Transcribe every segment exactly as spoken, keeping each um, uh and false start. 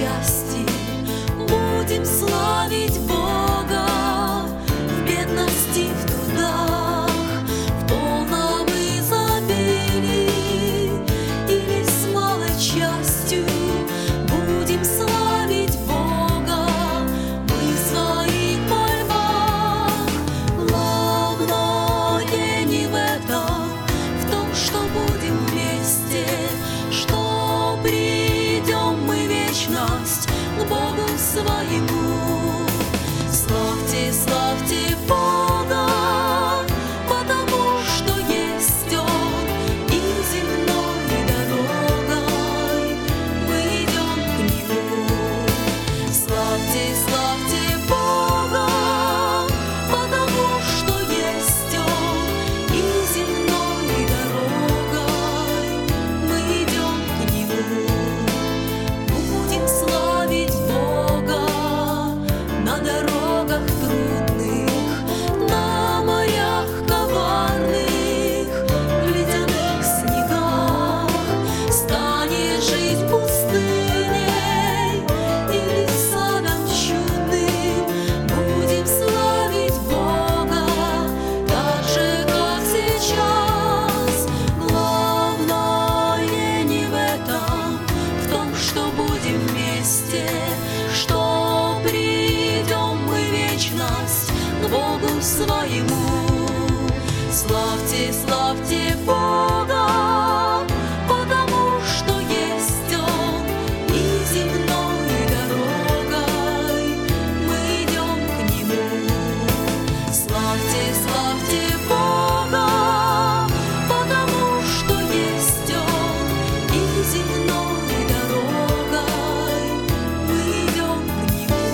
счастье будем славить Бога в бедности, в трудах, в полном изобилии или с малой частью. Будем славить Бога мы в своих мольбах. Главное не в этом, в том, что будем вместе, что придем мы в вечность к Богу своему. Славьте, славьте Бога, потому что есть Он, и земной дорогой мы идем к Нему. Славьте, славьте Бога, потому что есть Он, и земной дорогой мы идем к Нему. Будем славить Бога на дорогах трудных, на морях коварных, в ледяных снегах. Станет жизнь пустыней или садом чудным. Будем славить Бога так же, как сейчас. Главное не в этом, в том, что будем вместе, что придем мы в вечность к Богу своему. Славьте, славьте Бога, потому что есть Он, и земной дорогой мы идем к Нему. Славьте, славьте Бога, потому что есть Он, и земной дорогой мы идем к Нему.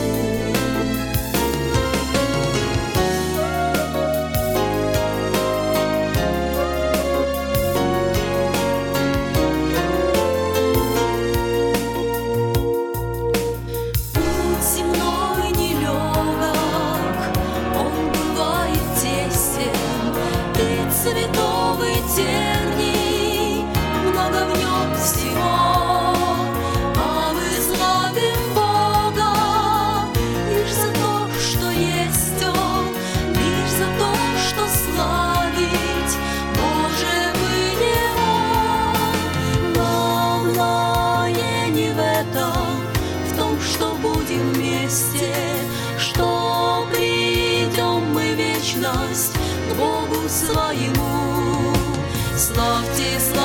Путь земной нелегок, он бывает тесен, и цветов и терний много в нем всего. А мы славим Бога лишь за то, что есть Он, лишь за то, что славить можем и Его. Главное не в этом, в том, что будем вместе, что придем мы в вечность к Богу своему. Славьте, славьте